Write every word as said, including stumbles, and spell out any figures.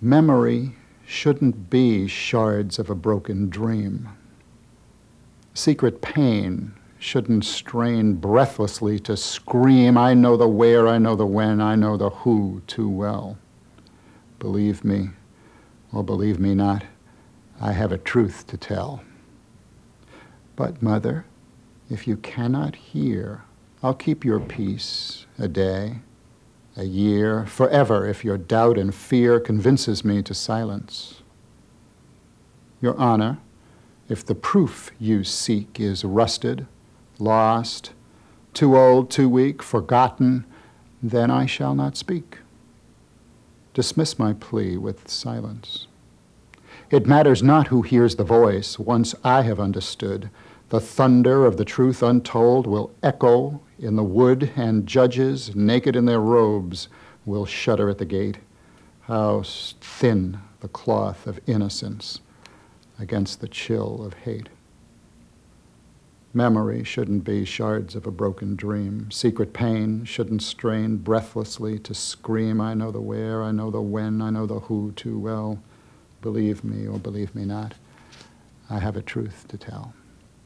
Memory shouldn't be shards of a broken dream. Secret pain shouldn't strain breathlessly to scream, I know the where, I know the when, I know the who too well. Believe me, or believe me not, I have a truth to tell. But, Mother, if you cannot hear, I'll keep your peace a day, a year, forever, if your doubt and fear convinces me to silence. Your Honor, if the proof you seek is rusted, lost, too old, too weak, forgotten, then I shall not speak. Dismiss my plea with silence. It matters not who hears the voice. Once I have understood, the thunder of the truth untold will echo in the wood, and judges, naked in their robes, will shudder at the gate. How thin the cloth of innocence against the chill of hate. Memory shouldn't be shards of a broken dream. Secret pain shouldn't strain breathlessly to scream, I know the where, I know the when, I know the who too well. Believe me or believe me not, I have a truth to tell.